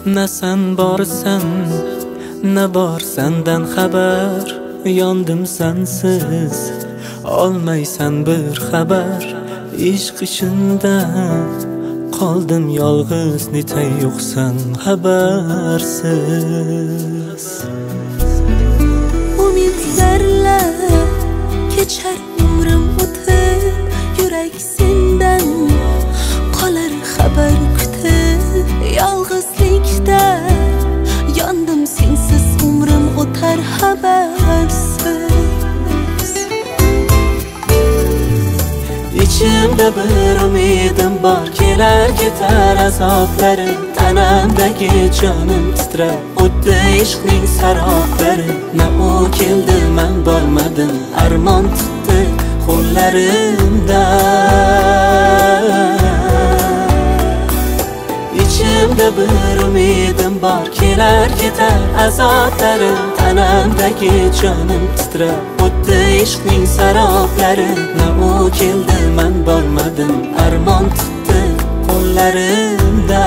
Na sen borsan, na bor sendan xabar. Yondim sensiz, olmaysan bir xabar. Ishq ishindan qoldim yolg'iz, netay yo'qsan xabarsiz. Umidlarla kechar umrim o'tib, yurak sendan qolar xabar kutib. Yolg'izlikda yondim sensiz, umrim o'tar xabarsiz. İçimde bir umidim bor, kelar ketar azoblarim. Tanamdagi jonim titrar, o'tdi ishqning saroblari. Na u keldi, men bormadim, armon tutdi qo'llarimda. İçimde bir umidim bor, kelar ketar azoblarim. Tanamdagi jonim titrar, o'tdi ishqning saroblari. Na u keldi, men bormadim, armon tutdi qo'llarimda.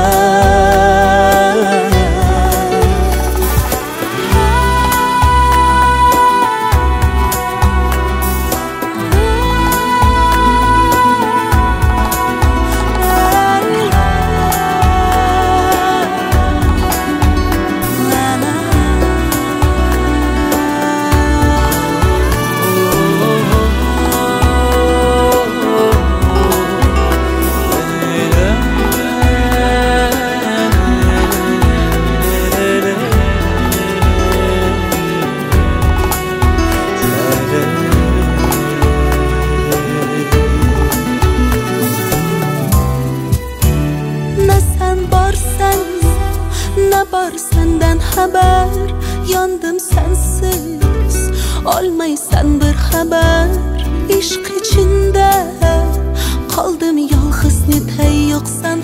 Na bor sendan xabar, yondim sensiz, olmaysan bir xabar. Ishq ichinda qoldim yolg'iz, netay yo'qsan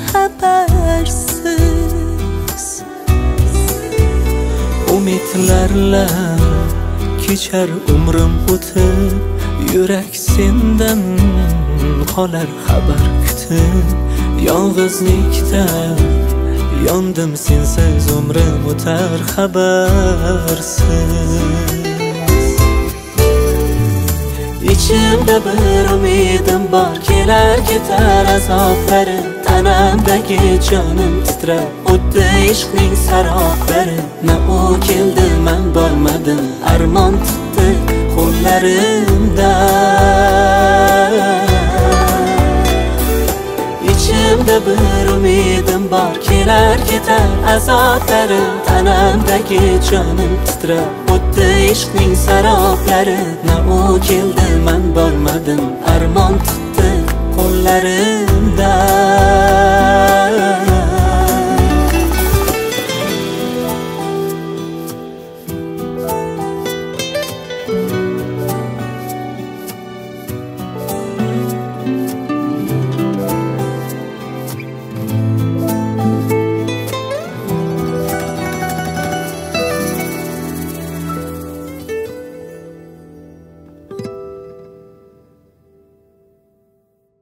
xabarsiz. Umidlarla kechar umrim o'tib, yurak sendan qolar xabar kutib. Yolg'izlikda yondim sensiz, umrim o'tar xabarsiz. İçimde bir umidim bor, kelar ketar azoblarim. Tanamdagi jonim titrar, o'tdi ishqning saroblari. Na u keldi, men bormadim, armon tutdi qo'llarimda. İçimde bir umidim bor, kelar ketar azoblarim. Tanamdagi jonim titrar, o'tdi ishqning saroblari. Na u keldi, men bormadim, armon tutdi qo'llarim.